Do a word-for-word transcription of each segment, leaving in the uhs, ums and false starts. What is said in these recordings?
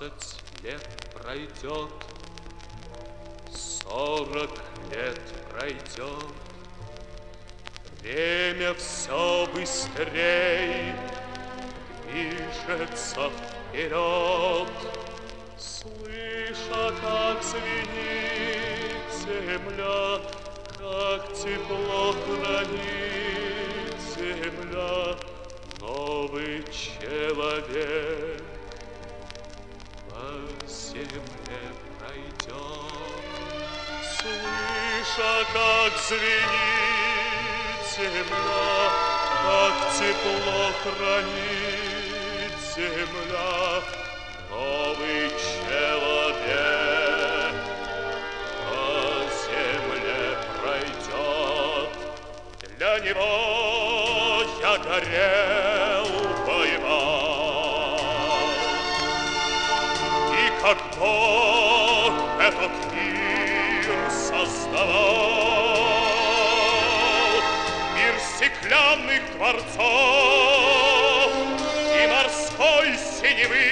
Двадцать лет пройдет, сорок лет пройдет, время все быстрей движется вперед. Слыша, как звенит земля, как тепло хранит земля, новый человек по земле пройдет. Слыша, как звенит земля, как тепло хранит земля, новый человек по земле пройдет. Для него я горел, воевал, и как Бог этот мир создавал, мир стеклянных дворцов и морской синевы,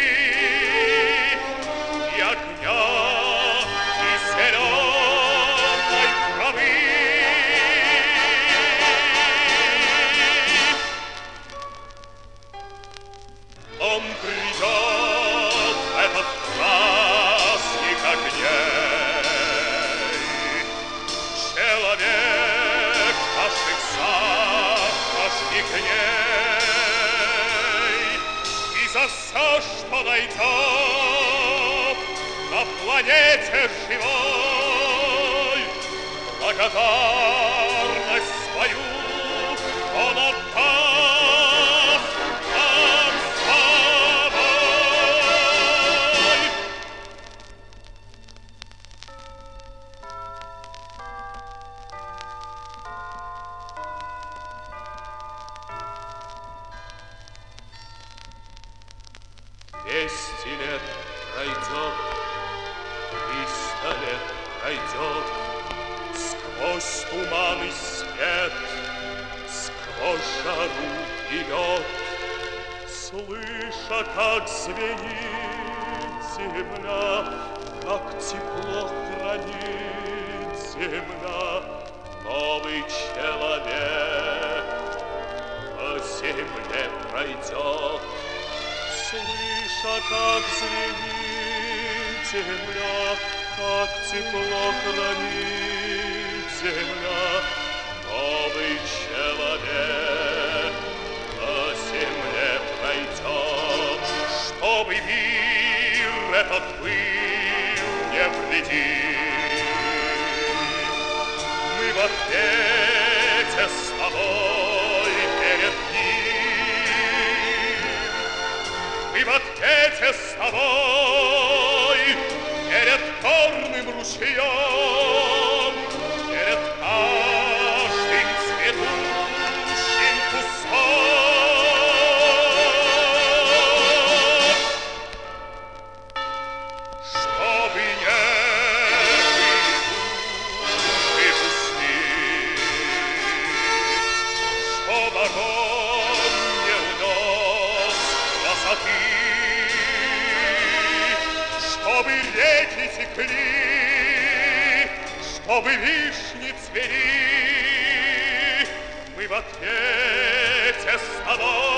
и огня, и зеленой травы. Он придет в этот праздник огней, человек наших завтрашних дней, и за все, что найдет на планете живой, благодарность свою он отдаст нам с тобой. Двести лет пройдет, триста лет пройдет, сквозь туман и свет, сквозь жару и лед, слыша, как звенит земля, как тепло хранит земля, новый человек по земле пройдет. Слыша, как звенит земля, как тепло хранит земля, новый человек по земле пройдет. Чтобы мир этот был невредим, мы в ответе с тобой перед ним, мы в ответе с тобой перед горным ручьем, перед каждым цветущим кустом. Чтобы не были души пусты, чтоб огонь не унес красоты, чтобы реки текли, чтобы вишни цвели, мы в ответе с тобой